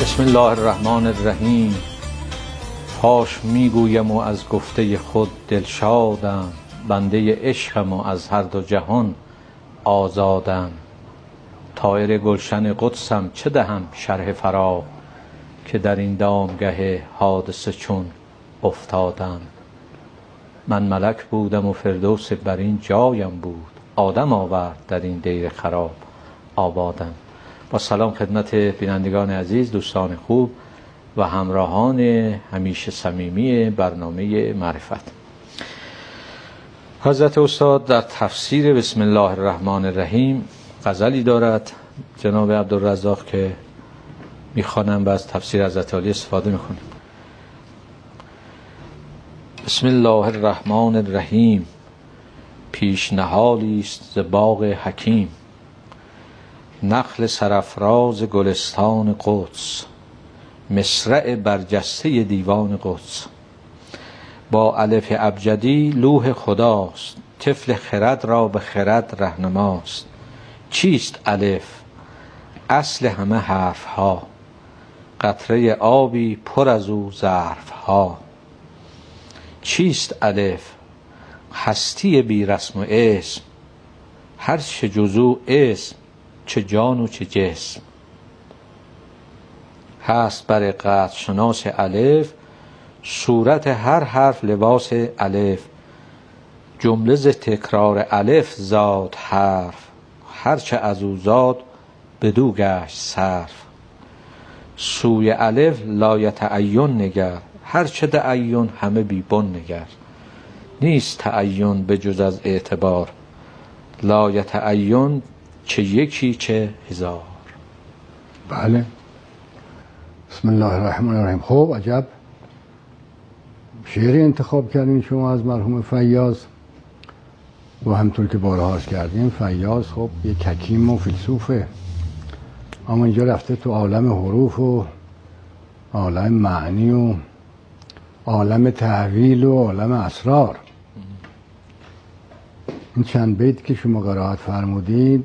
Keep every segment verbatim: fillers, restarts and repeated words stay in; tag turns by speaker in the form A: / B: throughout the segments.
A: بسم الله الرحمن الرحیم. فاش میگویم و از گفته خود دلشادم، بنده عشقم و از هر دو جهان آزادم. طایر گلشن قدسم چه دهم شرح فراق، که در این دامگه حادثه چون افتادم. من ملک بودم و فردوس بر این جایم بود، آدم آورد در این دیر خراب آبادم. با سلام خدمت بینندگان عزیز، دوستان خوب و همراهان همیشه صمیمی برنامه معرفت. حضرت استاد در تفسیر بسم الله الرحمن الرحیم غزلی دارد جناب عبدالرزاق که میخوانم و از تفسیر حضرت علی استفاده میکنم. بسم الله الرحمن الرحیم. پیشنهالی است ز باغ حکیم، نخل سرافراز گلستان قدس، مصرع برجسته دیوان قدس. با الف ابجدی لوح خداست، طفل خرد را به خرد رهنماست. چیست الف؟ اصل همه حرف ها، قطره آبی پر از او ظرف ها. چیست الف؟ هستی بی رسم و اسم، هر چه جزو اسم، چه جان و چه جسم. هست بر قطع شناس الف، صورت هر حرف لباس الف. جمله ز تکرار الف زاد حرف، هر چه از او زاد بدو گشت صرف. سوی الف لایتعین نگر، هر چه تعین همه بی بن نگر. نیست تعین به جز از اعتبار، لایتعین چه یکی چه هزار.
B: بله. بسم الله الرحمن الرحیم. خب عجب شعری انتخاب کردین شما از مرحوم فیاض و همطور که بارها عرض کردیم فیاض خب یک حکیم و فیلسوفه، اما اینجا رفته تو عالم حروف و عالم معنی و عالم تحویل و عالم اسرار. این چند بیت که شما قرائت فرمودید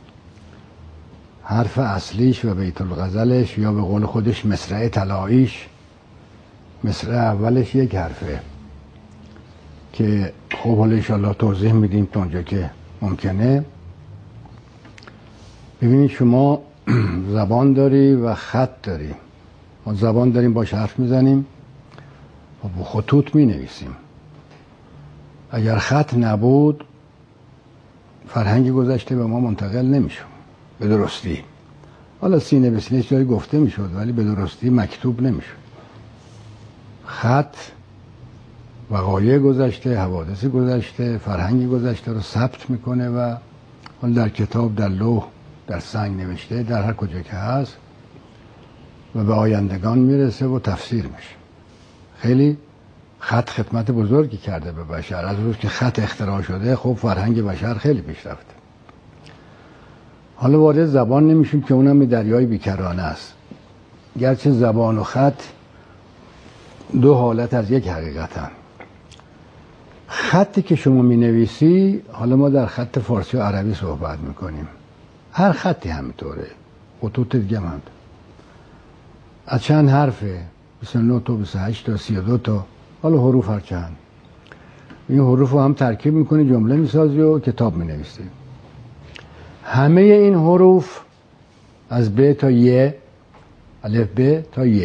B: حرف اصلیش و بیت الغزلش یا به قول خودش مصرع طلاییش، مصرع اولش یک حرفه که خب حالا انشاءالله توضیح میدیم تا اونجا که ممکنه. ببینید شما زبان داری و خط داری. ما زبان داریم باش حرف میزنیم و با خطوط مینویسیم. اگر خط نبود فرهنگ گذشته به ما منتقل نمیشد به درستی. حالا سینه به سینه جایی گفته میشد ولی به درستی مکتوب نمیشد. خط وقایع گذشته، حوادث گذشته، فرهنگ گذشته رو ثبت میکنه و حالا در کتاب، در لوح، در سنگ نوشته، در هر کجا که هست و به آیندگان میرسه و تفسیر میشه. خیلی خط خدمت بزرگی کرده به بشر. از روز که خط اختراع شده خب فرهنگ بشر خیلی پیشرفته. حالا وارد زبان نمیشیم که اونم دریای بیکرانه است. گرچه زبان و خط دو حالت از یک حقیقتن. خطی که شما می نویسی، حالا ما در خط فارسی و عربی صحبت میکنیم، هر خطی همینطوره، خطوط دیگه هم از چند حرفه، بیست و نه تا بیست و هشت تا سی و دو تا، حالا حروف هر چند. این حروف رو هم ترکیب میکنی، جمله میسازی و کتاب می نویسی. همه این حروف از ب تا ی، الف ب تا ی،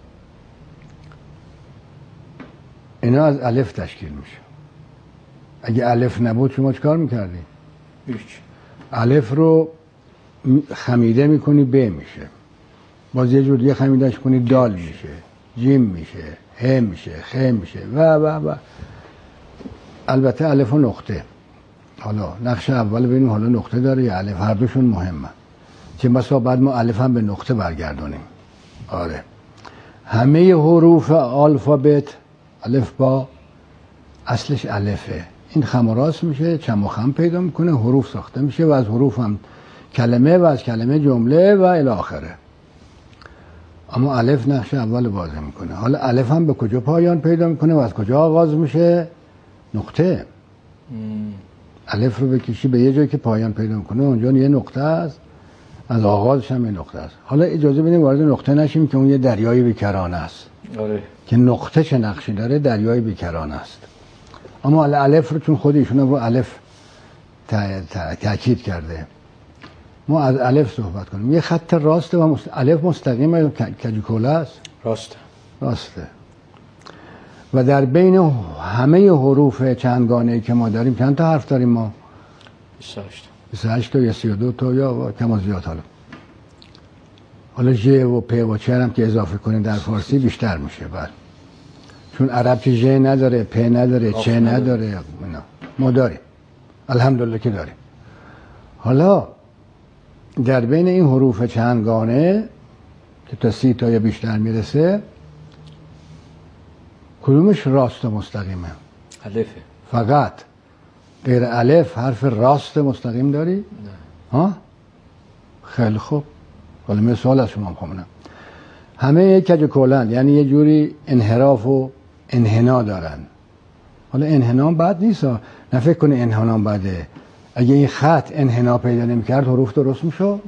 B: اینا از الف تشکیل میشه. اگه الف نبود شما چکار میکردی؟ هیچ. الف رو خمیده میکنی ب میشه، باز یه جور دیگه خمیدهش کنی دال میشه، جیم میشه، ه میشه، خ میشه و و و البته الف و نقطه. حالا نقش اول ببینیم حالا نقطه داره یا الف، هر دوشون مهمه. چه بسا بعد ما الف هم به نقطه برگردونیم. آره همه حروف الفابت الف با اصلش الفه. این خم و راست میشه، چم و خم پیدا میکنه، حروف ساخته میشه و از حروف هم کلمه و از کلمه جمله و الی آخره. اما الف نقش اول بازی میکنه. حالا الف هم به کجا پایان پیدا میکنه و از کجا آغاز میشه؟ نقطه. الف رو بکشی به یه جایی که پایان پیدا میکنه اونجا یه نقطه است. از آغازش هم این نقطه است. حالا اجازه بدیم وارد نقطه نشیم که اون یه دریای بیکرانه است.
A: آره.
B: که نقطه چه نقشی داره؟ دریای بیکرانه است. اما الف رو چون خود ایشون رو الف تاکید کرده، ما از الف صحبت کنیم. یه خط راسته و مست... الف مستقیم کجکوله است.
A: راسته.
B: راسته. و در بین همه حروف چندگانه‌ای که ما داریم چند تا حرف داریم ما؟
A: بیست و هشت.
B: بیست و هشت تا یا سی و دو تا یا کم و زیاد. حالا حالا ژ و پ و چ هم که اضافه کنیم در فارسی بیشتر میشه. بعد چون عرب که ژ نداره، پ نداره، چ نداره، نه. ما داریم الحمدلله که داریم. حالا در بین این حروف چندگانه که تا سی تا یا بیشتر میرسه کدومش راست و مستقیمه؟
A: الفه.
B: فقط غیر الف حرف راست مستقیم داری؟
A: نه.
B: ها؟ خیلی خوب. حالا من سوال از شما میخوام. همه کجکولند، یعنی یه جوری انحراف و انحنا دارن. حالا انحنا بد نیست، نه فکر کنی انحنا بده. اگه این خط انحنا پیدا نمی‌کرد حروف درست میشد؟
A: نه.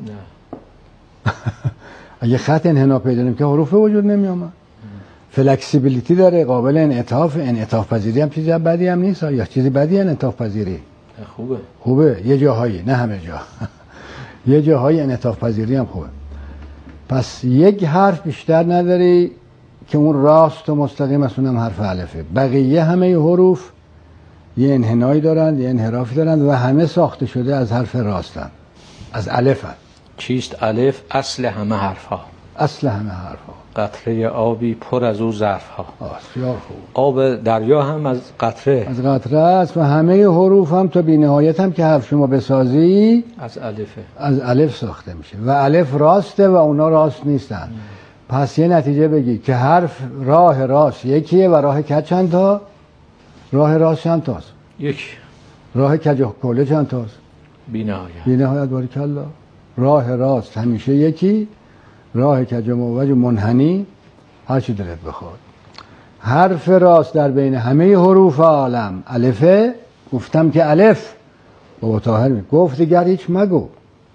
B: اگه خط انحنا پیدا نمی‌کرد حروف وجود نمی‌آمد. فلکسیبیلیتی داره، قابل انعطاف. انعطاف پذیری هم چیزی بدی هم نیست، یا چیزی بدی انعطاف پذیری؟
A: خوبه.
B: خوبه یه جاهایی، نه همه جا. یه جاهای انعطاف پذیری هم خوبه. پس یک حرف بیشتر نداری که اون راست و مستقیم است، اونم حرف الفه. بقیه همه حروف یه انحنایی دارن، یه انحرافی دارن و همه ساخته شده از حرف راستن، از الفن.
A: چیست الف؟ اصل همه حرف ها.
B: اصل همه حرف ها.
A: قطره آبی پر از او ظرف ها.
B: بسیار خوب.
A: آب دریا هم از قطره.
B: از قطره است و همه حروف هم تا بی‌نهایت هم که حرف شما بسازی
A: از الفه.
B: از الف ساخته میشه و الف راسته و اونا راست نیستن. ام. پس یه نتیجه بگی که حرف راه راست یکیه و راه کج چند تا؟ راه راست چند تاست؟
A: یک.
B: راه کجکوله چند تاست؟
A: بی‌نهایت.
B: بی‌نهایت. باریکلا. راه راست همیشه یکی، راه کج موج منحنی هر چی دلت بخواد. حرف راست در بین همه حروف عالم الفه. گفتم که الف بابا طاهر می گفت دیگر هیچ مگو.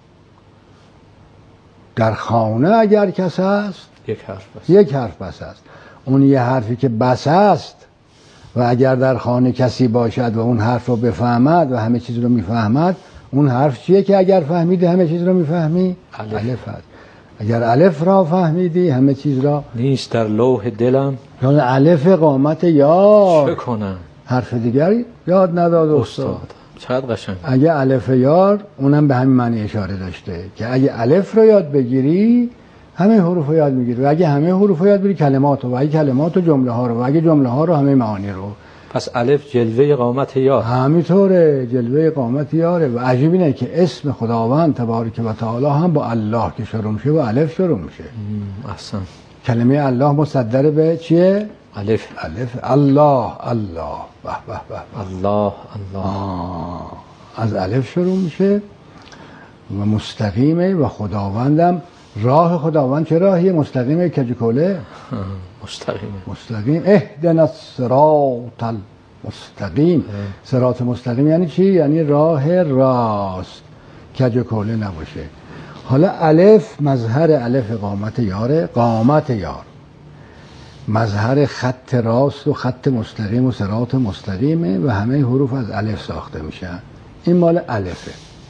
B: در خانه اگر کس است
A: یک حرف بس.
B: یک حرف بس است. اون یه حرفی که بس است و اگر در خانه کسی باشد و اون حرف رو بفهمد و همه چیز رو میفهمد، اون حرف چیه که اگر فهمیدی همه چیز رو میفهمی؟
A: الف.
B: الف است. اگر الف را فهمیدی همه چیز را.
A: نیست در لوح دلم
B: چون الف قامت یار.
A: چه کنم؟
B: حرف دیگری یاد نداد استاد.
A: چقدر قشنگ.
B: اگه الف یار اونم به همین معنی اشاره داشته که اگه الف رو یاد بگیری همه حروف رو یاد میگیری و اگه همه حروف رو یاد بگیری کلمات رو و اگه کلمات و جمله ها رو و اگه جمله ها رو همه معانی رو.
A: پس الف جلوه قامت یار.
B: همینطوره، جلوه قامت یاره. و عجیب اینه که اسم خداوند تبارک و تعالی هم با الله که شروع میشه با الف شروع میشه.
A: احسن.
B: کلمه الله مصدر به چیه؟
A: الف.
B: الف. الله الله به به به.
A: الله الله.
B: از الف شروع میشه و مستقیمه و خداوندم. راه خداوند چه راهیه؟ مستقیمه کجکوله؟
A: مستقیمه.
B: مستقیم. اهدنا الصراط المستقیم. صراط مستقیم یعنی چی؟ یعنی راه راست، کجکوله نباشه. حالا الف مظهر الف قامت یاره. قامت یار مظهر خط راست و خط مستقیم و صراط مستقیمه و همه حروف از الف ساخته میشن. این مال الفه.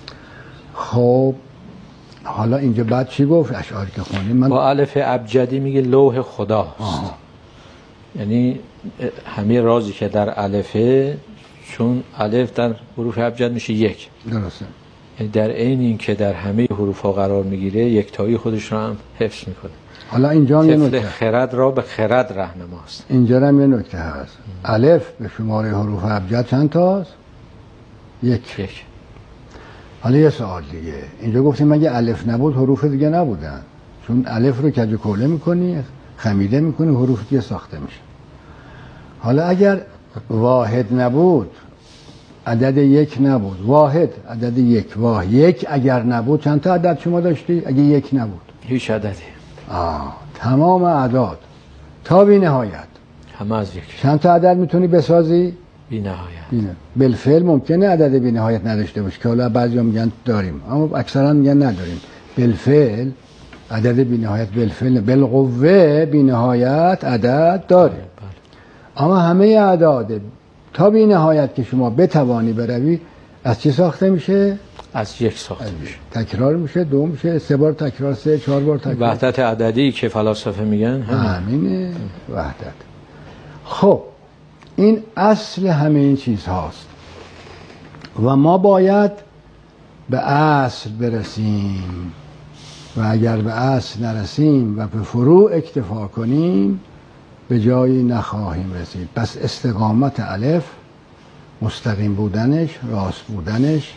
B: خب حالا اینجا بعد چی گفت؟ اشعاری که خونیم من
A: با الف ابجدی میگه لوح خداست. آه. یعنی همه رازی که در الفه، چون الف در حروف ابجد میشه یک.
B: درسته.
A: یعنی در عین این که در همه حروف ها قرار میگیره یکتایی خودش رو هم حفظ میکنه.
B: حالا اینجا هم یه نکته،
A: خرد را به خرد رهنماست.
B: اینجا هم یه نکته هست. ام. الف به شماره حروف ابجد چند تاست؟ یک.
A: یک.
B: حالا یه سوال دیگه. اینجا گفتیم مگه الف نبود حروف دیگه نبودن؟ چون الف رو کجکوله میکنی، خمیده میکنی، حروف دیگه ساخته میشه. حالا اگر واحد نبود، عدد یک نبود، واحد عدد یک، واحد یک اگر نبود چند تا عدد شما داشتی؟ اگه یک نبود
A: هیچ عددی.
B: آه. تمام اعداد تا بی نهایت
A: همه از یک.
B: چند تا عدد میتونی بسازی؟
A: بی نهایت.
B: بالفعل ممکنه عدد بی نهایت نداشته باشه که حالا بعضیا میگن داریم اما اکثرا میگن نداریم. بالفعل عدد بی نهایت بالفعل بالقوه بی نهایت عدد داره. اما همه اعداد تا بی نهایت که شما بتوانی بروی از چی ساخته میشه؟
A: از یک ساخته میشه.
B: تکرار میشه، دو میشه، سه بار تکرار، سه چهار بار تکرار.
A: وحدت عددی که فلاسفه میگن
B: همینه وحدت. خب این اصل همه این چیز هاست و ما باید به اصل برسیم و اگر به اصل نرسیم و به فروع اکتفا کنیم به جایی نخواهیم رسید. پس استقامت الف، مستقیم بودنش، راست بودنش،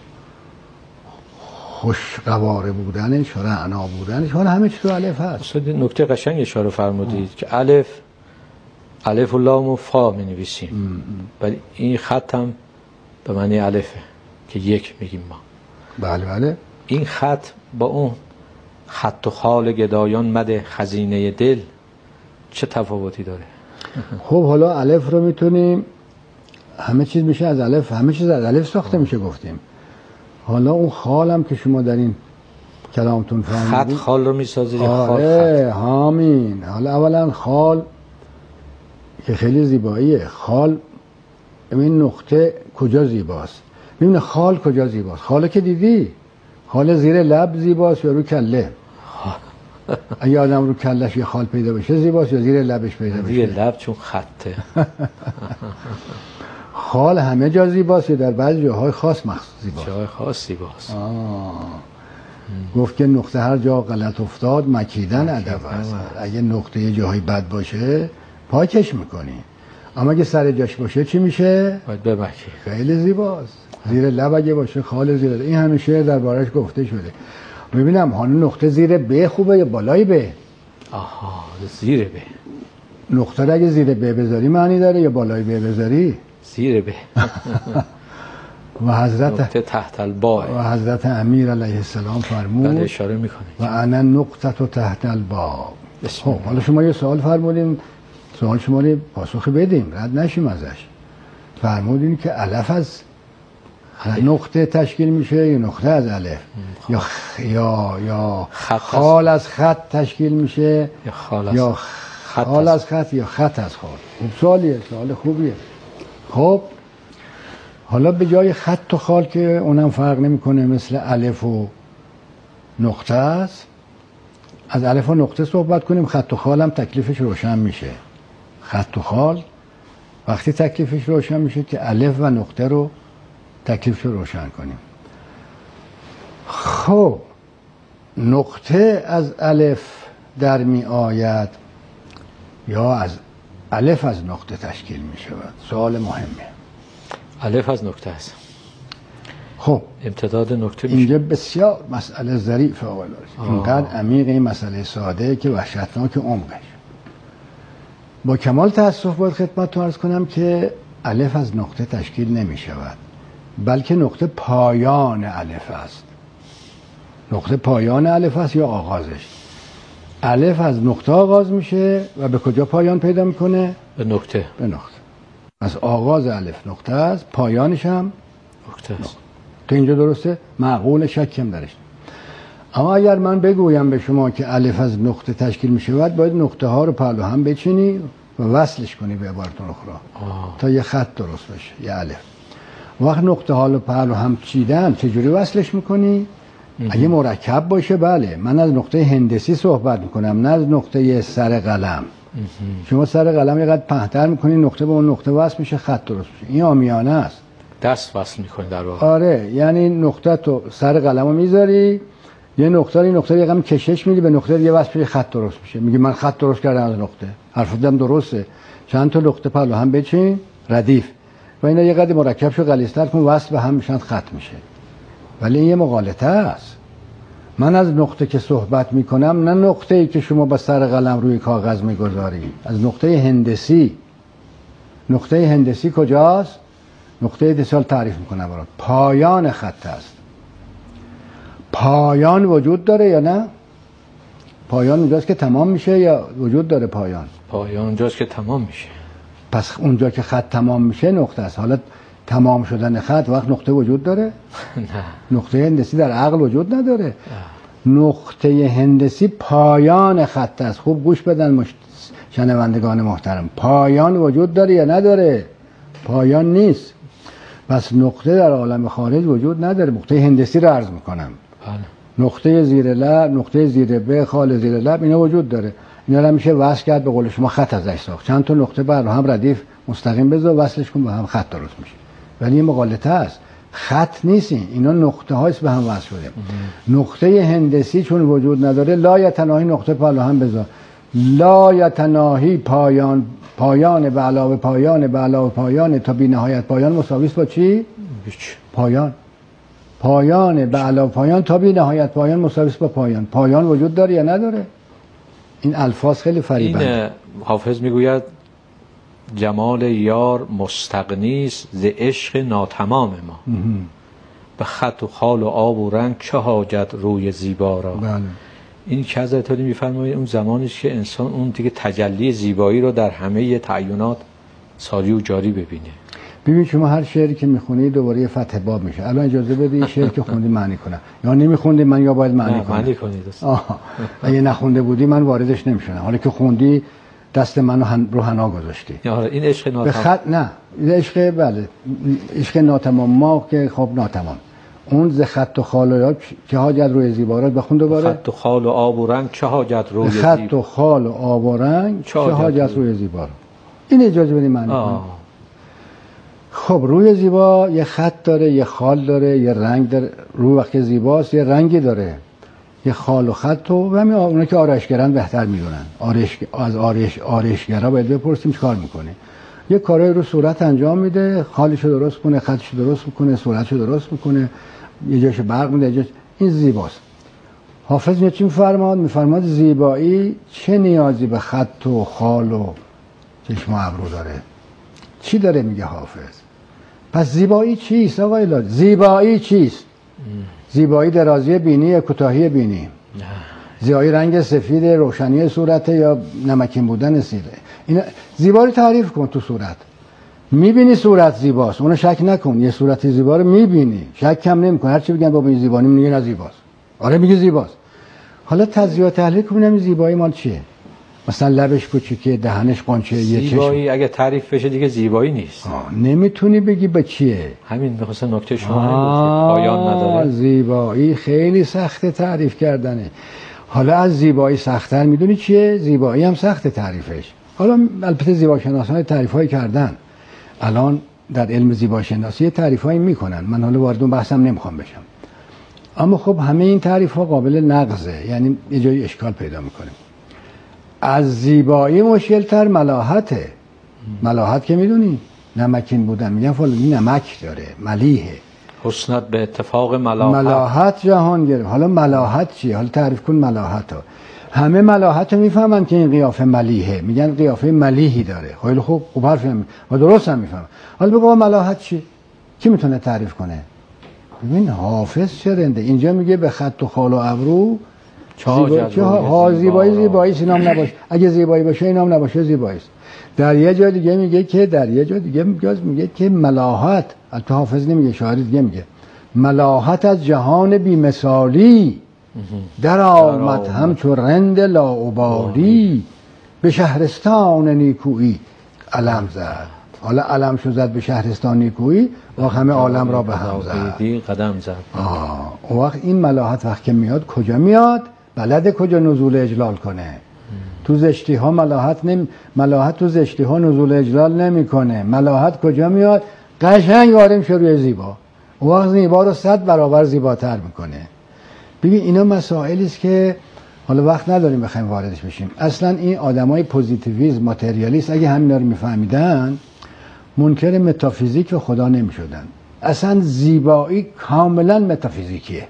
B: خوشقواره بودنش، رعنا بودنش، حالا همه چیز تو الف هست.
A: نکته قشنگ اشاره فرمودید که الف الف و لام و فا می نویسیم ولی این خط هم به معنی الفه که یک میگیم ما.
B: بله بله.
A: این خط با اون خط و خال گدایان مد خزینه دل چه تفاوتی داره؟
B: خب حالا الف رو میتونیم همه چیز میشه از الف، همه چیز از الف ساخته میشه گفتیم. حالا اون خال هم که شما در این کلامتون فهمیدید
A: خط خال رو میسازید یا خال
B: آره
A: خط؟
B: همین. حالا اولا خال که خیلی زیباییه. خال این نقطه کجا زیباست؟ میبینه خال کجا زیباست؟ خاله که دیدی خال زیر لب زیباست یا رو کله؟ اگه آدم رو کلش یه خال پیدا بشه زیباست یا زیر لبش پیدا بشه؟
A: زیر لب چون خطه.
B: خال همه جا زیباست یا در بعضی جاهای خاص مخصوص زیباست؟
A: جای خاص زیباست.
B: گفت که نقطه هر جا غلط افتاد مکیدن ادب است. اگه نقطه یه جاهای بد باشه پاکش میکنی، اما اگه سر جاش باشه چی میشه؟
A: باید بمکی.
B: خیلی زیباست. زیر لب اگه باشه خال زیر لب. این همه شعر دربارش گفته شده. ببینم هانو نقطه زیر ب خوبه یا بالای ب؟
A: آها زیر ب.
B: نقطه رو اگه زیر ب بذاری معنی داره یا بالای ب بذاری؟
A: زیر ب.
B: و حضرت
A: نقطه تحت الباء
B: و حضرت امیر علیه السلام فرمود
A: بله اشاره میکنه
B: و انا نقطه تحت الباء. خب حالا شما یه سوال فرمودین، سوال شما رو پاسخ بدیم رد نشیم ازش. فرمودین که الف از نقطه تشکیل میشه یا نقطه از الف یا خ... یا یا خال از خط تشکیل میشه
A: یا خال از
B: یا
A: خط,
B: خال از خط یا خط از خال. خوب سوالیه، سوال خوبیه. خب حالا به جای خط و خال که اونم فرق نمیکنه مثل الف و نقطه است، از الف و نقطه صحبت کنیم. خط و خال هم تکلیفش روشن میشه. خط و خال وقتی تکلیفش روشن میشه که الف و نقطه رو تکلیفش رو روشن کنیم. خب نقطه از الف در می آید یا از الف از نقطه تشکیل می شود؟ سوال مهمه.
A: الف از نقطه است.
B: خب
A: امتداد نقطه میشه.
B: اینجا بسیار مسئله ظریفه اولا. اینقدر عمیق این مسئله ساده که وحشتناک عمقش. با کمال تأسف باید خدمتتون عرض کنم که الف از نقطه تشکیل نمی شود، بلکه نقطه پایان الف است. نقطه پایان الف است یا آغازش. الف از نقطه آغاز میشه و به کجا پایان پیدا میکنه؟
A: به نقطه.
B: به نقطه. از آغاز الف نقطه است، پایانش هم
A: نقطه است.
B: تا اینجا درسته؟ معقول شکم درش. اما اگر من بگویم به شما که الف از نقطه تشکیل می شود، باید نقطه ها رو پهلو هم بچینی و وصلش کنی به عبارت اخرى تا یه خط درست بشه، یه الف. وقت نقطه ها رو پهلو هم چیدن چجوری وصلش میکنی؟ اگه مرکب باشه بله، من از نقطه هندسی صحبت میکنم نه از نقطه سر قلم. شما سر قلم یه قدر پهتر میکنی، نقطه به اون نقطه وصل میشه، خط درست میشه. این عامیانه است.
A: دست وصل میکنی در واقع.
B: آره، یعنی نقطه تو سر قلمو میذاری، یه نقطه رو نقطه یه قدم کشش میدی به نقطه دیگه وصل میشه، خط درست میشه. میگی من خط درست کردم از نقطه. حرفم درسته. چند تا نقطه پهلو هم بچین ردیف و اینا یه قدر مرکب شو غلیظتر کن، وصل به هم میشن، خط میشه. ولی این یه مغالطه است. من از نقطه که صحبت میکنم نه نقطه‌ای که شما با سر قلم روی کاغذ میگذاری، از نقطه هندسی. نقطه هندسی کجاست؟ نقطه دیسال تعریف میکنم برات. پایان خط است. پایان وجود داره یا نه؟ پایان اونجاست که تمام میشه یا وجود داره پایان؟
A: پایان اونجاست که تمام میشه.
B: پس اونجا که خط تمام میشه نقطه است. حالا تمام شدن خط وقت نقطه وجود داره؟
A: نه.
B: نقطه هندسی در عقل وجود نداره. نقطه هندسی پایان خط است. خوب گوش بدن مش... شنوندگان محترم، پایان وجود داره یا نداره؟ پایان نیست. پس نقطه در عالم خارج وجود نداره. نقطه هندسی رو عرض میکنم. بله. نقطه زیر لب، نقطه زیر ب، خال زیر لب، اینا وجود داره. اینا رو میشه وصل کرد، به قول شما خط ازش ساخت. چند تا نقطه بر هم ردیف مستقیم بذار وصلش کن، به هم خط درست میشه. ولی این مغالطه است، خط نیست، اینا نقطه هاست به هم وصل شده. نقطه هندسی چون وجود نداره، لا یتناهی نقطه بالا هم بذار، لا یتناهی پایان، پایان به علاوه پایان به علاوه پایان تا بی نهایت پایان مساوی است با چی؟ پایان. پایان به علاوه پایان تا بی نهایت پایان مساوی است با پایان. پایان وجود داره یا نداره؟ این الفاظ خیلی فریبنده.
A: این حافظ میگوید جمال یار مستغنی است ز عشق ناتمام ما، به خط و خال و آب و رنگ چه حاجت روی زیبا را.
B: بله.
A: این که حضرت علی میفرمایید اون زمانیش که انسان اون دیگه تجلی زیبایی رو در همه تعینات ساری و جاری ببینه.
B: ببین شما هر شعری که میخونی دوباره فتح باب میشه. الان اجازه بدید شعر که خوندی معنی کنم، یا نمیخوندی من یا باید معنی کنم؟
A: معنی کنید.
B: اگه نخونده بودی من واردش نمیشدم، حالا که خوندی دست منو هن... رو حنا گذاشتی.
A: این عشق ناتمام.
B: به خط نه، این عشق بله، عشق ناتمام ما که خب ناتمام. اون ز خط و خال و آب چه حاجت روی زیبا را، بخون دوباره.
A: خط و خال و آب و رنگ چه حاجت روی زیبا.
B: خط و خال و آب و رنگ چه حاجت روی زیبا را. این اجازه بدید معنی کنم. خب روی زیبا یه خط داره، یه خال داره، یه رنگ داره. روی وقتی زیباست یه رنگی داره، یه خال و خط و همین اونا که آرایشگران بهتر میدونن. آرایش از آرایش آرایشگرا باید بپرسیم چیکار میکنه. یه کارای رو صورت انجام میده، خالشو درست کنه، خطشو درست میکنه، صورتشو درست میکنه، یه جاشو برق میده، جاش این زیباست. حافظ چی میفرماد؟ میفرماد زیبایی چه نیازی به خط و خال و چشم و ابرو داره. چی داره میگه حافظ؟ پس زیبایی چیست آقای لاد؟ زیبایی چیست؟ زیبایی درازی بینی، کوتاهی بینی، زیبایی رنگ سفید، روشنی صورت یا نمکین بودن سیره. این زیبایی تعریف کن. تو صورت میبینی صورت زیباست، اونو شک نکن. یه صورت زیبا رو میبینی، شک کم نمی‌کن. هر چی بگن بابا این زیبا میگه نه زیباست. آره میگه زیباست. حالا تجزیه و تحلیل کنیم زیبایی مال چیه؟ مثلا لبش کوچیکه، دهنش قنچه، یه چشم.
A: زیبایی اگه تعریف بشه دیگه زیبایی نیست.
B: نمیتونی بگی به چیه.
A: همین می‌خواستم نکته شما همین پایان نداره.
B: زیبایی خیلی سخت تعریف کردنه. حالا از زیبایی سخت‌تر میدونی چیه؟ زیبایی هم سخت تعریفش. حالا البته زیباشناسان تعریف‌های کردن. الان در علم زیباشناسی تعریف‌هایی میکنن. من حالا وارد اون بحثم نمیخوام بشم. اما خب همه این تعریف‌ها قابل نقضه، یعنی یه جایی اشکال پیدا میکنه. از زیبایی مشکل‌تر ملاحته. ملاحت که میدونی نمکین بودن، میگن فلانی نمک داره، ملیحه.
A: حسنت به اتفاق ملاحت.
B: ملاحت جهان گرفت. حالا ملاحت چیه؟ حالا تعریف کن ملاحت ها. همه ملاحت رو میفهمن که این قیافه ملیحه، میگن قیافه ملیحی داره. خیلی خوب، خوب حرف هم و درست هم میفهمن. حالا بگو ملاحت چی؟ کی میتونه تعریف کنه؟ ببین حافظ چه رنده اینجا میگه به خط و خال و ابرو زیبایی. ها زیبایی زیبایی اینام نباشه. اگه زیبایی باشه اینام نباشه زیبایی است. در یه جا دیگه میگه که در یه جا دیگه میگه میگه که ملاحت، البته حافظ نمیگه، شاعر دیگه میگه ملاحت از جهان بی‌مثالی در آمد همچو رند لاابالی به شهرستان نیکویی علم زد. حالا علم شو زد به شهرستان نیکویی و همه عالم را به هم زد،
A: قدم زد.
B: آه. و وقت این ملاحت وقت که میاد کجا میاد؟ بلده کجا نزول اجلال کنه. تو زشتی ها ملاحت نمی... ملاحت تو زشتی ها نزول اجلال نمیکنه. ملاحت کجا میاد؟ قشنگ وارد میشه روی زیبا. و وقت زیبا رو صد برابر زیباتر میکنه. ببین اینا مسائلی است که حالا وقت نداریم بخوایم واردش بشیم. اصلا این آدمای پوزیتیویسم، ماتریالیست اگه همینا رو میفهمیدن منکر متافیزیک و خدا نمیشدن. اصلا زیبایی کاملا متافیزیکیه.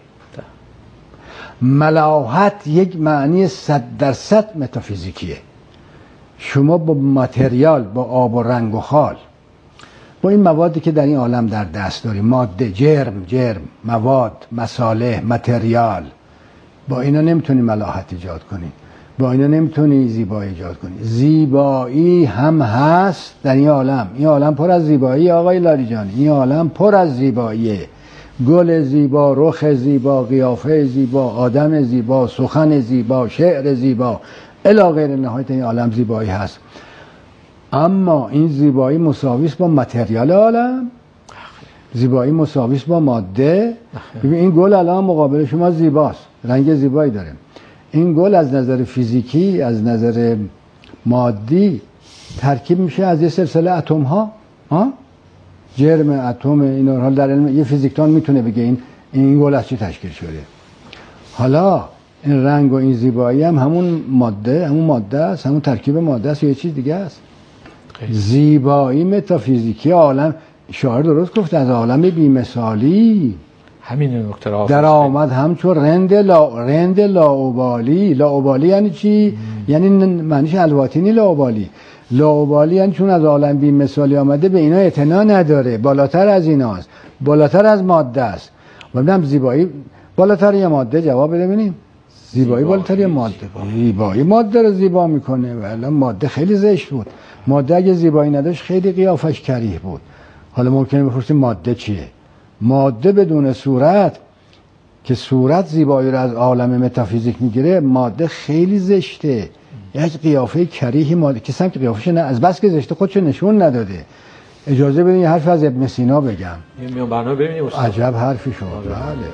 B: ملاحت یک معنی صد درصد متافیزیکیه. شما با ماتریال، با آب و رنگ و خال، با این موادی که در این عالم در دست داری، ماده، جرم، جرم، مواد، مصالح، متریال، با اینا نمیتونی ملاحت ایجاد کنی، با اینا نمیتونی زیبایی ایجاد کنی. زیبایی هم هست در این عالم. این عالم پر از زیبایی آقای لاریجانی، این عالم پر از زیباییه. گل زیبا، رخ زیبا، قیافه زیبا، آدم زیبا، سخن زیبا، شعر زیبا، الی غیر نهایت این عالم زیبایی هست. اما این زیبایی مساوی است با متریال عالم، زیبایی مساوی است با ماده. ببین این گل الان مقابل شما زیباست، رنگ زیبایی داره. این گل از نظر فیزیکی، از نظر مادی ترکیب میشه از یه سلسله اتم ها، ها؟ جرم اتم اینا. حال در علم یه فیزیکدان میتونه بگه این این گل از چی تشکیل شده. حالا این رنگ و این زیبایی هم همون ماده، همون ماده است، همون ترکیب ماده است یا یه چیز دیگه است. زیبایی متافیزیکی عالم، شاعر درست گفت، از عالم بی‌مثالی
A: همین نکته را
B: در آمد همچون رند لا رند لاابالی. لاابالی یعنی چی؟ ام. یعنی معنیش الواتینی لاابالی. لاابالی یعنی چون از عالم بی‌مثالی آمده به اینا اعتنا نداره، بالاتر از ایناست، بالاتر از ماده است. ببینم زیبایی بالاتر یا ماده؟ جواب بده ببینیم. زیبایی بالاتر یا ماده؟ زیبایی ماده رو زیبا میکنه. ولی ماده خیلی زشت بود. ماده اگه زیبایی نداشت خیلی قیافش کریه بود. حالا ممکنه بپرسیم ماده چیه؟ ماده بدون صورت که صورت زیبایی رو از عالم متافیزیک میگیره، ماده خیلی زشته، یک قیافه کریهی ماده. کسی هم که قیافش نه از بس که زشته خودشو نشون نداده. اجازه بدین یه حرف از ابن سینا بگم.
A: میام برنامه ببینیم استاد.
B: عجب حرفی شد. بله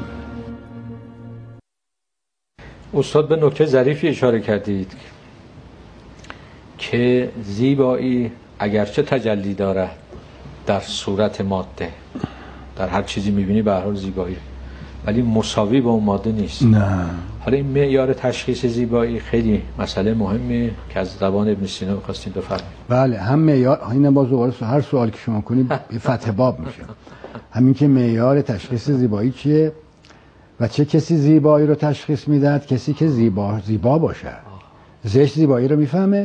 A: استاد به نکته ظریفی اشاره کردید که زیبایی اگرچه تجلی داره در صورت ماده، در هر چیزی میبینی به هر حال زیبایی، ولی مساوی با اون ماده نیست.
B: نه.
A: حالا این معیار تشخیص زیبایی خیلی مسئله مهمه که از زبان ابن سینا می‌خواستیم بفرمایید.
B: بله، هم معیار، این باز هر سوالی که شما کنید یه فتح باب میشه. همین که معیار تشخیص زیبایی چیه و چه کسی زیبایی رو تشخیص میدهد؟ کسی که زیبا زیبا باشه. زشت زیبایی رو میفهمه؟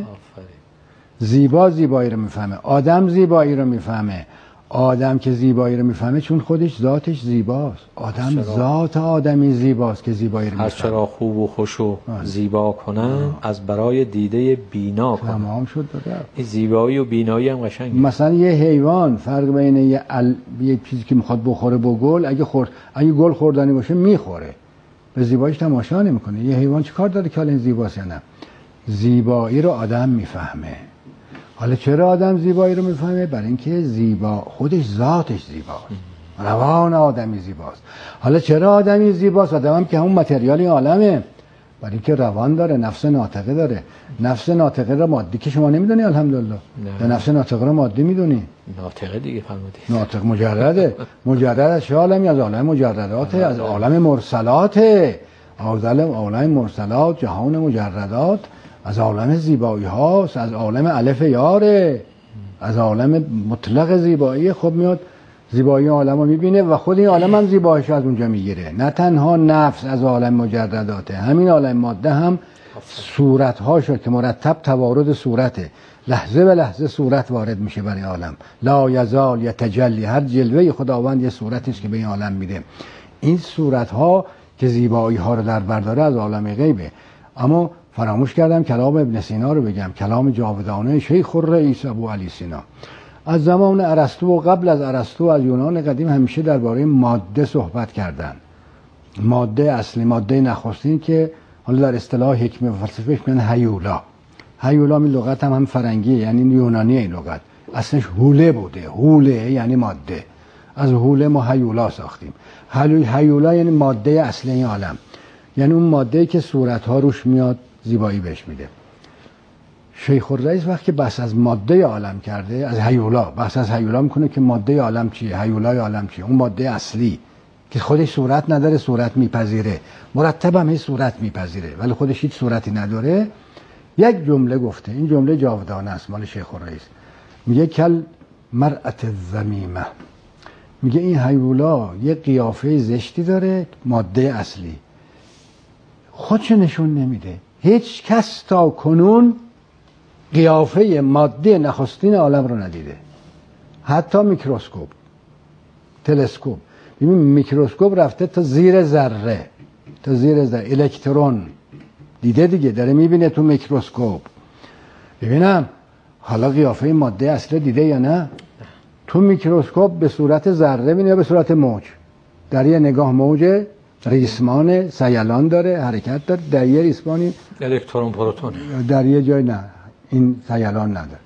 B: زیبا زیبایی رو میفهمه. آدم زیبایی رو میفهمه. آدم که زیبایی رو میفهمه چون خودش ذاتش زیباست. آدم ذات آدمی زیباست که زیبایی رو میفهمه.
A: هر چرا خوب و خوش و زیبا کنن از برای دیده بینا کنن.
B: تمام شد داره.
A: این زیبایی و بینایی هم قشنگه.
B: مثلا یه حیوان فرق بین یه ال... یه چیزی که میخواد بخوره با گل، اگه خورد اگه گل خوردنی باشه میخوره، به زیباییش تماشا نمیکنه. یه حیوان چی کار داره که حالا این زیباست یا نه؟ زیبایی رو آدم میفهمه. حالا چرا آدم زیبایی رو میفهمه؟ برای اینکه زیبا خودش ذاتش زیباست، روان آدمی زیباست. حالا چرا آدمی زیباست؟ آدم هم که همون متریالی عالمه، برای اینکه روان داره، نفس ناطقه داره. نفس ناطقه رو مادی که شما نمیدونی الحمدلله، یا نفس ناطقه رو مادی میدونی؟
A: ناطقه دیگه فرمودید.
B: ناطق مجرده، مجرد از چه عالمی؟ از عالم مجرداته، از عالم مرسلاته، از عالم مرسلات، جهان مجردات، از عالم زیبایی هاست، از عالم الف یاره، از عالم مطلق زیبایی. خب میاد زیبایی عالم رو میبینه و خود این عالم هم زیباییش از اونجا میگیره. نه تنها نفس از عالم مجرداته، همین عالم ماده هم صورت هاشو که مرتب توارد صورته، لحظه به لحظه صورت وارد میشه برای عالم. لا یزال یتجلی، هر جلوه خداوند یه صورتی است که به این عالم میده. این صورت ها که زیبایی ها رو در برداره از عالم غیبه. اما فراموش کردم کلام ابن سینا رو بگم، کلام جاودانه شیخ الرئیس ابو علی سینا. از زمان ارسطو و قبل از ارسطو از یونان قدیم همیشه درباره ماده صحبت کردن. ماده اصلی، ماده نخستین که حالا در اصطلاح حکمه و فلسفه میگن هیولا. هیولا می لغت هم, هم فرنگیه، یعنی یونانی این لغت. اصلش هوله بوده. هوله یعنی ماده. از هوله ما هیولا ساختیم. هیولا یعنی ماده اصلی این عالم. یعنی اون ماده‌ای که صورت‌ها روش میاد زیبایی بهش میده. شیخ الرئیس وقتی بحث از ماده عالم کرده، از هیولا، بحث از هیولا میکنه که ماده عالم چیه، هیولای عالم چیه، اون ماده اصلی که خودش صورت نداره، صورت میپذیره، مرتب هم هی صورت میپذیره ولی خودش هیچ صورتی نداره. یک جمله گفته، این جمله جاودانه است مال شیخ الرئیس، میگه کل مرأة الذمیمه، میگه این هیولا یه قیافه زشتی داره، ماده اصلی خودش نشون نمیده. هیچ کس تا کنون قیافه ماده نخستین عالم رو ندیده، حتی میکروسکوپ، تلسکوپ. ببین میکروسکوپ رفته تا زیر ذره، تا زیر ذره الکترون دیده دیگه، داره میبینه تو میکروسکوپ. ببینم حالا قیافه ماده اصلی دیده یا نه؟ تو میکروسکوپ به صورت ذره میبینه یا به صورت موج؟ در یه نگاه موج ریسمان سیلان داره، حرکت داره، در یه ریسمانی
A: الکترون پروتون،
B: در یه جای نه، این سیلان نداره.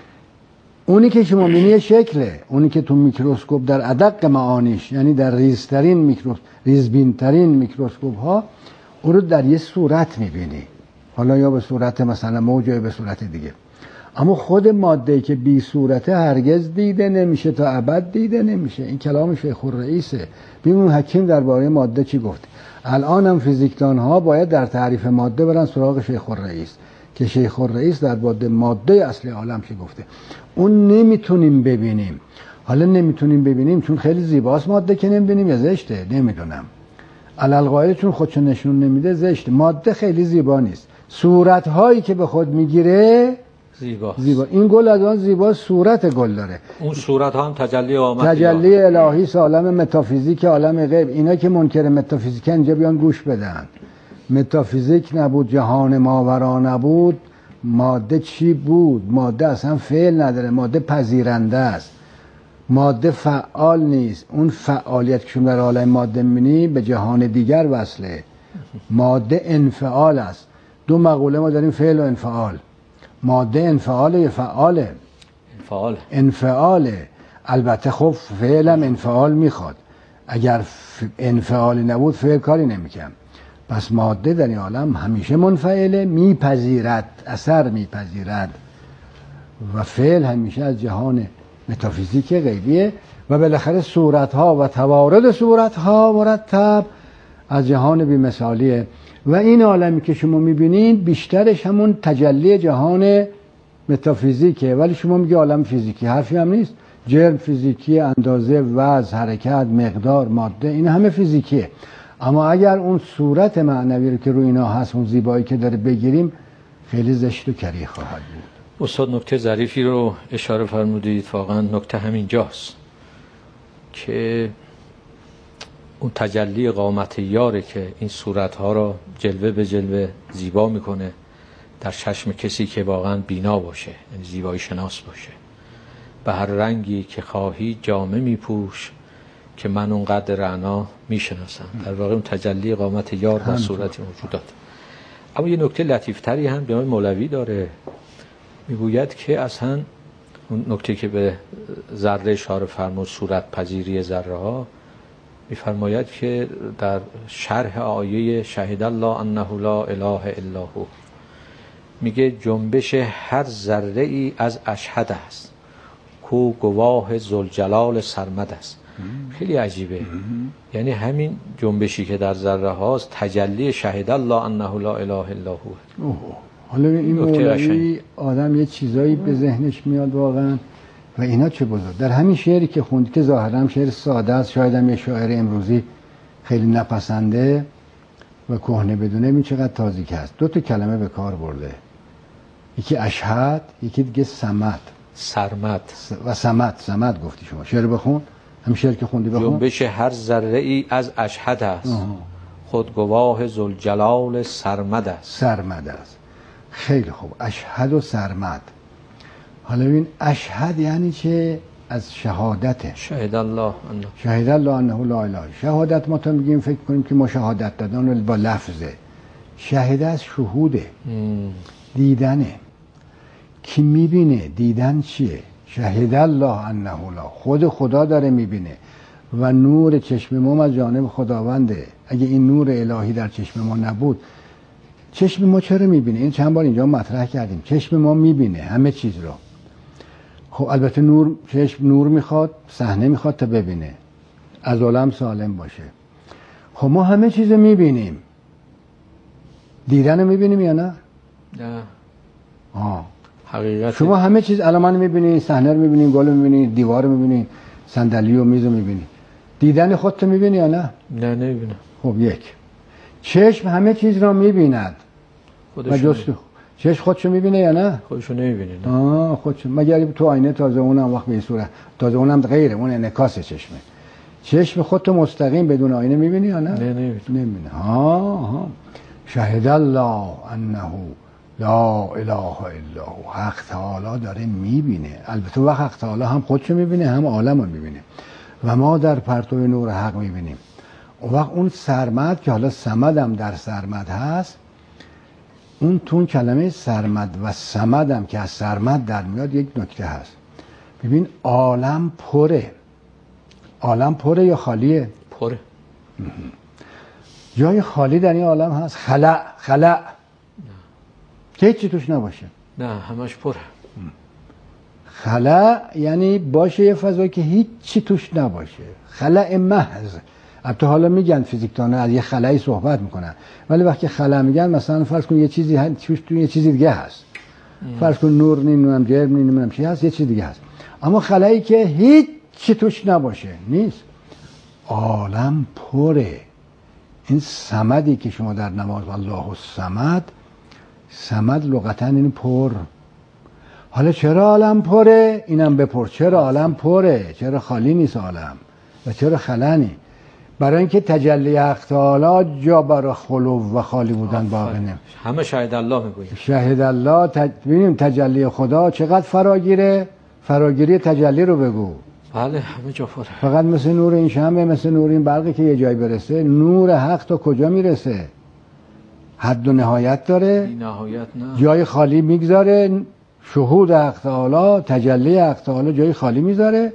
B: اونی که شما می‌بینی شکله، اونی که تو میکروسکوپ در ادق معانیش، یعنی در ریزترین میکروسکوپ، ریزبینترین میکروسکوپ ها، اون رو در یه صورت می‌بینی، حالا یا به صورت مثلا موج یا به صورت دیگه. اما خود ماده‌ای که بی صورته هرگز دیده نمیشه، تا ابد دیده نمیشه. این کلام شیخ الرئیسه. ببینون حکیم درباره ماده چی گفت. الان هم فیزیکدان ها باید در تعریف ماده برن سراغ شیخ الرئیس که شیخ الرئیس درباره ماده اصلی عالم چی گفته. اون نمیتونیم ببینیم. حالا نمیتونیم ببینیم چون خیلی زیباست ماده که نمیبینیم، یا زشته نمیدونم. علالقاعده چون خودشو نشون نمیده زشته. ماده خیلی زیبا نیست. صورت هایی که به خود میگیره
A: زیباست.
B: زیبا. این گل از آن زیبا صورت گل داره.
A: اون صورت ها هم تجلی قامت
B: تجلی الهی، عالم متافیزیک، عالم غیب. اینا که منکر متافیزیک اینجا بیان گوش بدن. متافیزیک نبود، جهان ماورا نبود، ماده چی بود؟ ماده اصلا فعل نداره، ماده پذیرنده است، ماده فعال نیست. اون فعالیت که شما در عالم ماده می‌بینی به جهان دیگر وصله. ماده انفعال است. دو مقوله ما داریم، فعل و انفعال. ماده انفعاله یا فعاله؟
A: انفعال.
B: انفعاله. البته خب فعلم انفعال میخواد. اگر انفعالی نبود فعل کاری نمیکنم. پس ماده در این عالم همیشه منفعله، میپذیرد، اثر میپذیرد، و فعل همیشه از جهان متافیزیک غیبیه، و بالاخره صورتها و توارد صورتها مرتب از جهان بی‌مثالیه. و این عالمی که شما میبینید بیشترش همون تجلی جهان متافیزیکه، ولی شما میگه عالم فیزیکی، حرفی هم نیست. جرم فیزیکی، اندازه، وزن، حرکت، مقدار، ماده، این همه فیزیکیه. اما اگر اون صورت معنوی رو که روی اینا هست، اون زیبایی که داره بگیریم، خیلی زشت و کریه خواهد بود.
A: استاد نکته ظریفی رو اشاره فرمودید. واقعا نکته همینجاست که اون تجلی قامت یاره که این صورتها رو جلوه به جلوه زیبا میکنه در چشم کسی که واقعا بینا باشه، یعنی زیبایی شناس باشه. به هر رنگی که خواهی جامه میپوش که من اونقدر رعنا میشناسم. در واقع اون تجلی قامت یار در صورت موجودات. اما یه نکته لطیفتری هم جناب مولوی داره، میگوید که اصلا اون نکته که به ذره اشاره فرمود، صورت پذیری ذره ها، میفرماید که در شرح آیه شهد الله انه لا اله الا هو، میگه جنبش هر ذره ای از اشهد است کو گواه ذوالجلال سرمد است. خیلی عجیبه. یعنی همین جنبشی که در ذره هاست تجلی شهد الله انه لا اله الا هو.
B: حالا این مولوی آدم یه چیزایی به ذهنش میاد واقعا، و اینا چه بزرگ. در همین شعری که خوندی که ظاهرا شعر ساده است، شاید هم یه شاعر امروزی خیلی نپسنده و کهنه بدونه، این چقدر تازگی هست. دو تا کلمه به کار برده، یکی اشهد، یکی دیگه صمد.
A: سرمد
B: و صمد. صمد گفتی شما. شعر بخون، همین شعر که خوندی بخون.
A: جنبش هر ذره ای از اشهد است خود گواه ذوالجلال سرمد است.
B: سرمد است. خیلی خوب. اشهد و سرمد. حالا ببین اشهد یعنی چه؟ از شهادته.
A: شهد الله انه
B: شهد الله انه لا اله. شهادت ما تا میگیم فکر کنیم که ما شهادت دادن با لفظه. شهد از شهوده، دیدنه. کی میبینه؟ دیدن چیه؟ شهد الله انه لا، خود خدا داره میبینه، و نور چشم ما از جانب خداونده. اگه این نور الهی در چشم ما نبود، چشم ما چرا میبینه؟ این چند بار اینجا مطرح کردیم. چشم ما میبینه همه چیز رو. خب البته نور، چشم نور میخواد، صحنه میخواد تا ببینه، از عالم سالم باشه. خب ما همه چیز رو میبینیم. دیدن رو میبینیم یا نه؟
A: نه.
B: آه.
A: حقیقت
B: شما همه چیز الان من میبینید، صحنه رو میبینید، گل رو میبینید، دیوار رو میبینید، صندلی و میز رو میبینید. دیدن خودت میبینی یا نه؟
A: نه نمیبینم.
B: خب یک چشم همه چیز را میبیند و جستو. چشم خودشو میبینه یا نه؟
A: خودشو نمیبینه.
B: آه خودشو. مگر تو آینه تازه اونم وقت به این صورت، تازه اونم غیره، اون انعکاس چشمه. چشم خودتو مستقیم بدون آینه میبینی یا نه؟
A: نه نمیبینم.
B: نمیبینه. ها ها. شهد الله انه لا اله الا هو. حق تعالی داره میبینه. البته وقت حق تعالی هم خودشو میبینه هم عالمو میبینه، و ما در پرتو نور حق میبینیم. اون وقت اون سرمد که حالا صمدم در سرمد هست، اون تون کلمه سرمد و صمدم که از سرمد در میاد یک نکته هست. ببین عالم پره. عالم پره یا خالیه؟
A: پره.
B: جای خالی در این عالم هست؟ خلع خلع که هیچی توش نباشه.
A: نه همش پره.
B: خلع یعنی باشه یه فضایی که هیچی توش نباشه، خلع محض. البته حالا میگن فیزیکدانا از یه خلایی صحبت میکنن، ولی وقتی خلع میگن مثلا فرض کن یه چیزی توش تو یه چیزی دیگه هست، فرض کن نور نمیدونم جرم نمیدونم چی هست، یه چیز دیگه هست. اما خلایی که هیچی توش نباشه نیست. عالم پره. این صمدی که شما در نماز الله الصمد، صمد لغتا این پر. حالا چرا عالم پره؟ اینم بپر. چرا عالم پره؟ چرا خالی نیست عالم؟ و چرا خلنی؟ برای اینکه تجلی حق تعالی جا برای خلو و خالی بودن باقی نمیشه.
A: همه شاهد الله میگوید.
B: شاهد الله. تج... ببینیم تجلی خدا چقدر فراگیره. فراگیری تجلی رو بگو.
A: بله همه جا پره.
B: فقط مثل نور این شمع، مثل نور این برقی که یه جای برسه. نور حق تا کجا میرسه؟ حد و نهایت داره؟
A: بی نهایت نه.
B: جای خالی میگذاره. شهود حق تعالی، تجلی حق تعالی جای خالی میذاره.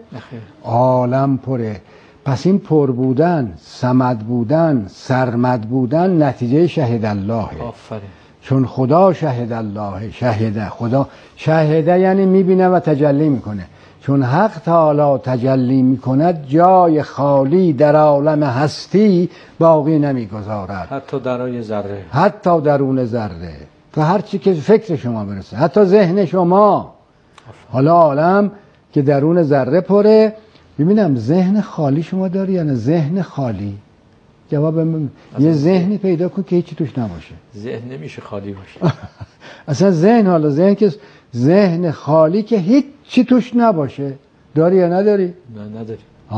B: عالم پره. پس این پر بودن، صمد بودن، سرمد بودن نتیجه شهد الله.
A: آفرین.
B: چون خدا شهد الله. شهده خدا شهده یعنی میبینه و تجلی میکنه. چون حق تعالی تجلی میکند جای خالی در عالم هستی باقی نمیگذارد.
A: حتی درای ذره.
B: حتی درون ذره. تا هر چی که فکر شما برسه، حتی ذهن شما. حالا عالم که درون ذره پره. ببینم ذهن خالی شما داری یا نه؟ ذهن خالی. جواب من یه ذهنی پیدا کن که هیچی توش نباشه.
A: ذهن نمیشه خالی باشه.
B: اصلا ذهن، حالا ذهن که ذهن خالی که هیچی توش نباشه، داری یا نداری؟
A: نه نداری.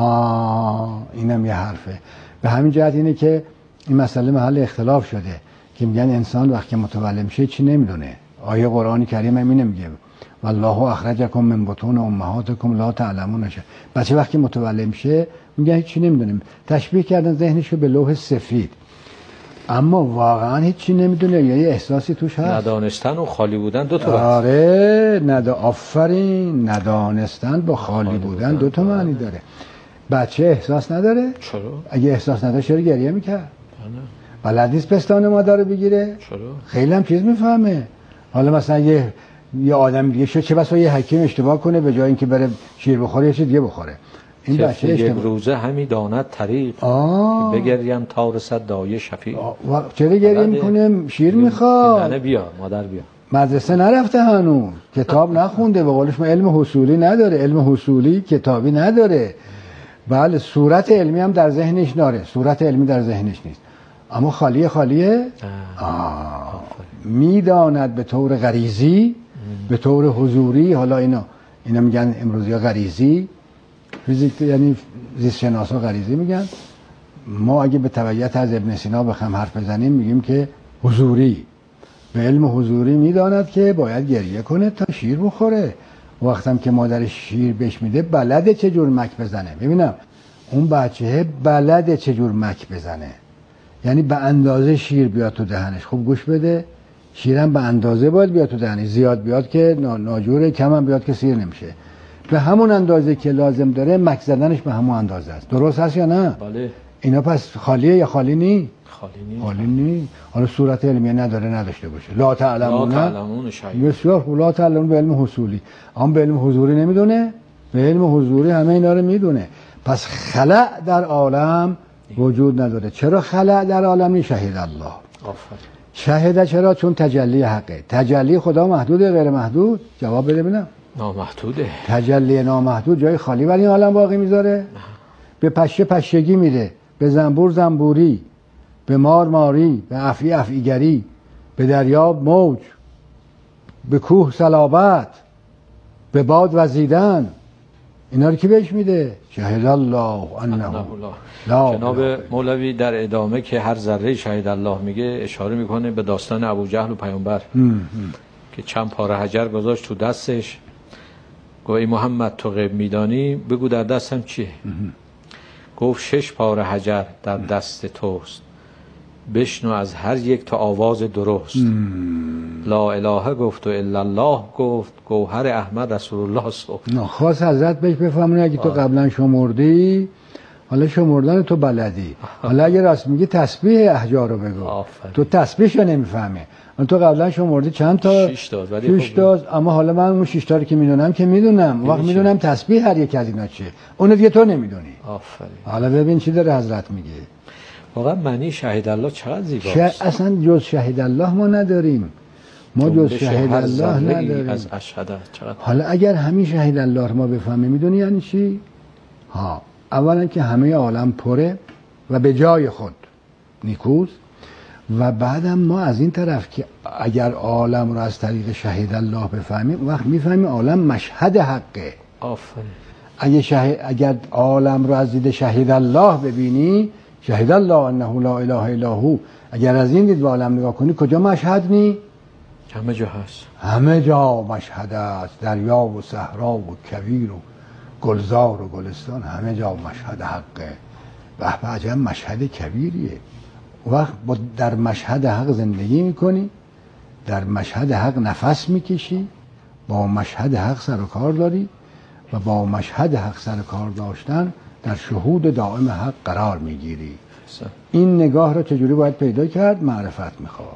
B: آه اینم یه حرفه. به همین جهت اینه که این مسئله محل اختلاف شده که میگن انسان وقتی متولد میشه چی نمیدونه. آیه قرآن کریم هم اینه میگه والله اخرجکم من بطون امهاتکم لا تعلمون. بچه وقتی متولد میشه میگن هیچی نمیدونیم. تشبیه کردن ذهنشو به لوح سفید. اما واقعا هیچی نمیدونه یا یه احساسی توش هست.
A: ندانستن و خالی بودن دو تا.
B: آره ندا آفرین. ندانستن با خالی, خالی بودن, بودن دو تا معنی داره. بچه احساس نداره؟
A: چرا؟
B: اگه احساس نداره چرا گریه میکرد؟ بلد نیست پستان مادر بگیره؟
A: چرا؟
B: خیلی هم چیز میفهمه. حالا مثلا یه یه آدم دیگه چه بسا یه حکیم اشتباه کنه به جای اینکه بره شیر بخوره یه چیز دیگه بخوره. این بچه
A: یک روزه همی داند طریق که بگریم تا رسد دایه شفیع.
B: چرا گریه میکنه؟ شیر میخواد.
A: ننه بیا مادر بیا.
B: مدرسه نرفته هنوز، کتاب نخونده، به قولش ما علم حصولی نداره. علم حصولی کتابی نداره. بله صورت علمی هم در ذهنش داره، صورت علمی در ذهنش نیست. اما خالیه خالیه آه. میداند به طور غریزی، به طور حضوری. حالا اینا اینا میگن امروزی ها غریزی، فیزیک یعنی زیست شناسا غریزی میگن. ما اگه به تبعیت از ابن سینا بخوام حرف بزنیم میگیم که حضوری. به علم حضوری میداند که باید گریه کنه تا شیر بخوره. وقتم که مادر شیر بهش میده بلده چه جور مک بزنه. ببینم اون بچه بلده چه جور مک بزنه، یعنی به اندازه شیر بیاد تو دهنش. خوب گوش بده، شیرم به اندازه باید بیاد تو دهنش. زیاد بیاد که ناجوره، کم هم بیاد که سیر نمیشه. به همون اندازه که لازم داره مک زدنش به همون اندازه است. درست هست یا نه؟
A: بله.
B: اینا پس خالیه یا خالی نی؟
A: خالی نی.
B: خالی نی. حالا صورت علمیه نداره نداشته باشه. لا تعلمون.
A: لا تعلمون شاید.
B: بسیار خوب. لا تعلمون به علم حصولی. اما به علم حضوری نمیدونه؟ به علم حضوری همه اینا رو میدونه. پس خلع در عالم وجود نداره. چرا خلع در عالم نی؟ شهید الله.
A: آفرین.
B: شهده چرا؟ چون تجلی حقه. تجلی خدا محدوده غیر محدود؟ جواب بده ببینم.
A: نامحدوده.
B: تجلی نامحدود جای خالی برای این عالم باقی میذاره؟ به پشه پشگی میده، به زنبور زنبوری، به مار ماری، به افعی افعیگری، به دریاب موج، به کوه صلابت، به باد وزیدن. اینا رو کی بهش میده؟ شهد الله انه لا.
A: جناب مولوی در ادامه که هر ذره شهد الله میگه اشاره میکنه به داستان ابو جهل و پیامبر که چند پاره حجر گذاشت تو دستش، گفت ای محمد تو غیب میدانی بگو در دستم چیه؟ گفت شش پاره حجر در دست توست، بشنو از هر یک تا آواز درست. لا اله گفت و الا الله گفت، گوهر احمد رسول الله سفت.
B: نه خاص حضرت بهش بفهمونه اگه تو قبلا شمردی حالا شمردن تو بلدی، حالا اگه راست میگی تسبیح احجار رو بگو.
A: آفرین.
B: تو تسبیحشو نمیفهمه، تو قبلا شمردی چند تا؟
A: شش تا. ولی
B: شش تا، اما حالا من اون شش تا رو که میدونم که میدونم، وقت میدونم تسبیح هر یک از اینا چیه، اون دیگه تو نمیدونی.
A: آفرین.
B: حالا ببین چی داره حضرت میگه.
A: واقعا معنی شهید الله چقدر زیباست.
B: ش... اصلا جز شهید الله ما نداریم، ما جز شهید الله نداریم.
A: از اشهد چقدر.
B: حالا اگر همین شهید الله رو ما بفهمیم میدونی یعنی چی؟ ها، اولا که همه عالم پره و به جای خود نیکوست، و بعدم ما از این طرف که اگر عالم رو از طریق شهید الله بفهمیم وقت میفهمیم عالم مشهد حقه.
A: آفرین.
B: اگه شهید اگر عالم رو از دید شهید الله ببینی، شهید الله انه لا اله الا هو، اگر از این دید به عالم نگاه کنی کجا مشهد نی؟
A: همه جا هست.
B: همه جا مشهد است، دریا و صحرا و کویر و گلزار و گلستان، همه جا مشهد حقه. به به عجب مشهد کبیریه. وقت با در مشهد حق زندگی میکنی، در مشهد حق نفس میکشی، با مشهد حق سر و کار داری و با مشهد حق سر و کار داشتن در شهود دائم حق قرار میگیری. این نگاه رو چجوری باید پیدا کرد؟ معرفت میخواد.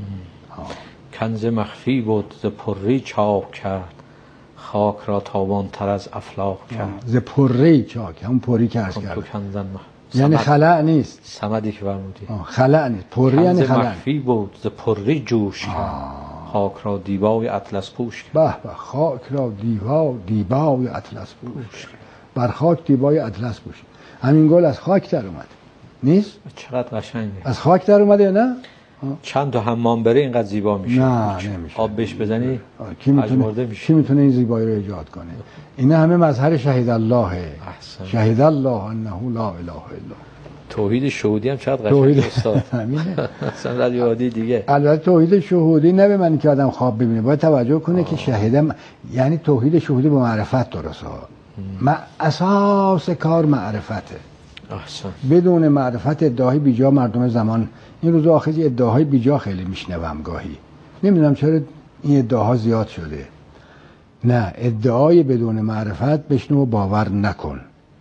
A: کنز مخفی بود ز پری چاک کرد، خاک را تابان تر از افلاک کرد.
B: ز پری چاک، همون پری که عرض کرد، یعنی خلع نیست.
A: صمدی که فرمودی
B: خلع نیست، پری یعنی خلع.
A: کنز مخفی بود ز پری جوش کرد، خاک را دیبای اطلس پوش کرد.
B: به به، خاک را دیبا دیبای اطلس پوش کرد. بر خاک دیبای اطلس پوش. همین گل از خاک در اومد نیست؟
A: چقدر قشنگه.
B: از خاک در اومده یا نه؟
A: چند تا حمام بره اینقدر زیبا میشه.
B: نه نمیشه.
A: آب بهش بزنی
B: کی میتونه کی میتونه این زیبایی رو ایجاد کنه؟ اینا همه مظهر شهید اللهه. شهید الله انه لا اله الا.
A: توحید شهودی هم چقدر قشنگه استاد.
B: همینه.
A: اصلا علی عادی دیگه.
B: البته توحید شهودی نه به معنی که آدم خواب ببینه، باید توجه کنه آه. که شهیدم یعنی توحید شهودی با معرفت درسته. ما اساس کار معرفته.
A: احسن.
B: بدون معرفت ادعای بیجا مردم زمان این روز آخری ادعاهای بیجا خیلی میشنوم گاهی. نمیدونم چرا این ادعاها زیاد شده. نه، ادعای بدون معرفت بشنو و باور نکن.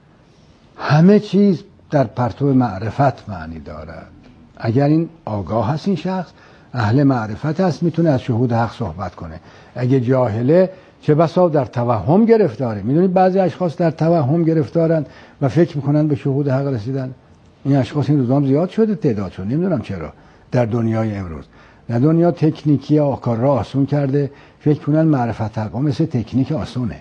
B: همه چیز در پرتو معرفت معنی دارد. اگر این آگاه هست این شخص اهل معرفت هست میتونه از شهود حق صحبت کنه. اگه جاهله چه بسا در توهم گرفتاره. میدونید بعضی اشخاص در توهم گرفتارن و فکر میکنن به شهود حق رسیدن. این اشخاص این روزام زیاد شده تعدادشون، نمیدونم چرا در دنیای امروز. در دنیا تکنیکی کار را آسون کرده، فکر کنن معرفت حق مثل تکنیک آسونه.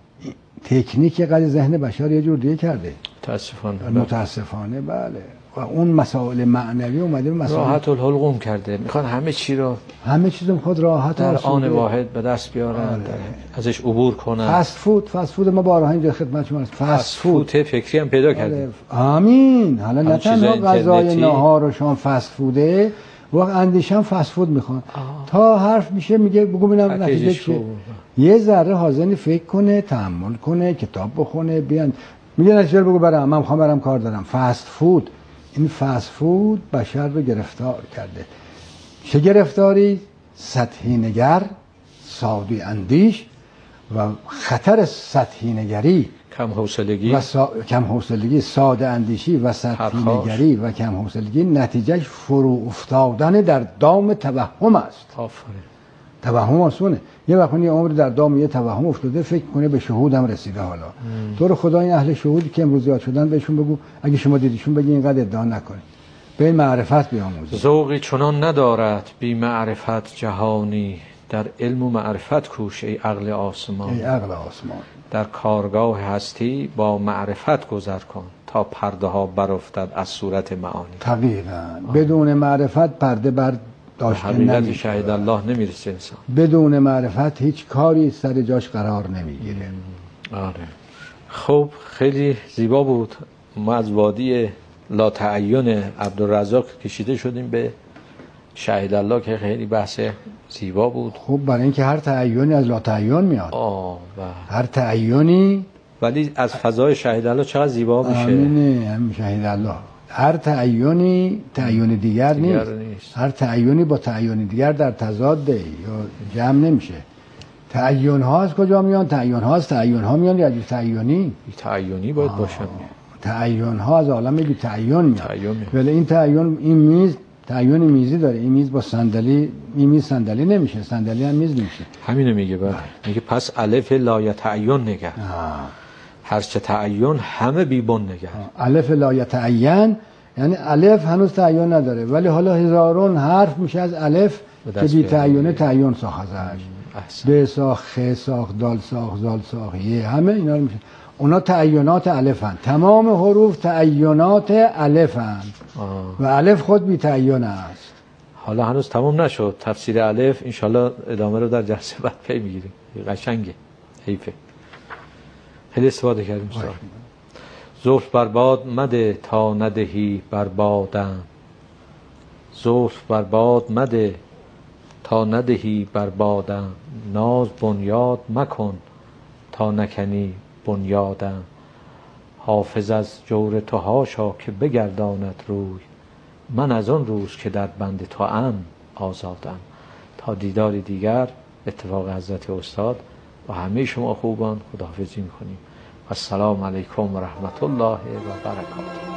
B: تکنیک قضیه ذهن بشر یه جور دیگه کرده
A: متاسفانه.
B: متاسفانه بله. و اون مسائل معنوی اومده مسائل
A: راحت الحلقوم کرده، میخوان همه چی رو
B: همه چیزم خود راحت
A: در آن واحد به دست بیارن. آره. ازش عبور کنن.
B: فست فود فست فود ما بارها اینجا خدمت شما هست. فست فود
A: فکری هم پیدا کردیم.
B: آمین. حالا نه تنها غذای نهار و شام فست فوده، وقت اندیشم فست فود میخوان. تا حرف میشه میگه بگو ببینم نتیجه چیه. یه ذره حاضر فکر کنه، تأمل کنه، کتاب بخونه، بیان میگه نتیجه بگو برام، من میخوام برام کار دارم. فست فود. این فست فود بشر رو گرفتار کرده. چه گرفتاری؟ سطحی نگر، ساده اندیش و خطر سطحی نگری،
A: کم حوصلگی
B: و سا... کم حوصلگی، ساده اندیشی و سطحی نگری و کم حوصلگی نتیجهش فرو افتادن در دام توهم است.
A: آفرین.
B: توهم آسونه. یه وقت یه عمر در دام یه توهم افتاده فکر کنه به شهودم رسیده. حالا تو رو خدا این اهل شهودی که امروز یاد شدن بهشون بگو اگه شما دیدیشون بگی اینقدر ادعا نکنید، به این معرفت بیاموزید.
A: ذوقی چنان ندارد بی معرفت جهانی، در علم و معرفت کوش ای عقل آسمان.
B: ای عقل آسمان.
A: در کارگاه هستی با معرفت گذر کن، تا پرده ها برافتد از صورت معانی.
B: طبیعاً بدون معرفت پرده بر داشته
A: حقیقت شهید الله نمیرسه انسان.
B: بدون معرفت هیچ کاری سر جاش قرار نمیگیره.
A: آره. خب خیلی زیبا بود. ما از وادی لا تعین عبدالرزاق کشیده شدیم به شهید الله که خیلی بحث زیبا بود.
B: خب برای اینکه هر تعینی از لا تعین میاد.
A: آه و
B: هر تعینی
A: ولی از فضای شهید الله چقدر زیبا میشه.
B: آمینه. هم شهید الله هر تعیونی تعیون دیگر, دیگر نیست. نیست هر تعیونی با تعیون دیگر در تضاده یا جمع نمیشه. تعیون ها از کجا میان؟ تعیون ها از تعیون ها میان یا از تعیونی؟
A: تعیونی باید باشن.
B: تعیون ها از عالم بی تعیون میاد. ولی این تعیون، این میز تعیون میزی داره. این میز با صندلی، این میز صندلی نمیشه، صندلی هم میز نمیشه.
A: همینو میگه. بله میگه پس الف لا تعیون نگر، هرچه تعیون همه بی بن نگر.
B: الف لا تعین یعنی الف هنوز تعیون نداره، ولی حالا هزارون حرف میشه از الف که بی تعیونه تعیون ساخته است. ب ساخ، خ ساخ، دال ساخ، زال ساخ، یه همه اینا رو میشه. اونا تعیینات الفن. تمام حروف تعیینات الفن و الف خود بی تعیین است.
A: حالا هنوز تمام نشد تفسیر الف، انشالله ادامه رو در جلسه بعد پی میگیریم. قشنگه، حیفه. خیلی استفاده کردیم. زلف برباد مده تا ندهی بربادم، زلف برباد مده تا ندهی بربادم، ناز بنیاد مکن تا نکنی بنیادم. حافظ از جور تو هاشا که بگرداند روی، من از آن روز که در بند تو ام آزادم. تا دیدار دیگر اتفاق حضرت استاد با همه شما خوبان خداحافظی میکنیم. السلام علیکم و رحمت الله و برکاته.